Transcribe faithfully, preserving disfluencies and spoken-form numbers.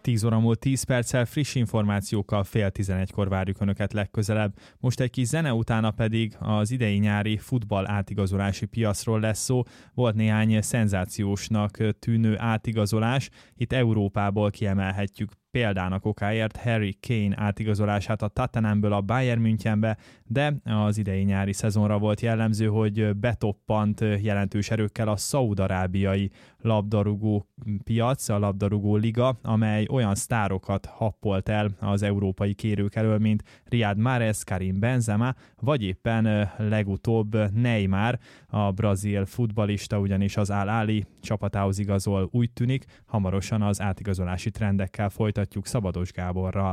tíz óra múlt tíz perccel, friss információkkal fél tizenegykor várjuk Önöket legközelebb. Most egy kis zene utána pedig az idei nyári futball átigazolási piacról lesz szó. Volt néhány szenzációsnak tűnő átigazolás. Itt Európából kiemelhetjük példának okáért Harry Kane átigazolását a Tottenhamből a Bayern Münchenbe, de az idei nyári szezonra volt jellemző, hogy betoppant jelentős erőkkel a szaúd-arábiai labdarúgó piac, a labdarúgó liga, amely olyan sztárokat happolt el az európai kérők elől, mint Riyad Mahrez, Karim Benzema, vagy éppen legutóbb Neymar, a brazil futballista, ugyanis az Al Ahly csapatához igazol, úgy tűnik. Hamarosan az átigazolási trendekkel folytatjuk Szabados Gáborral.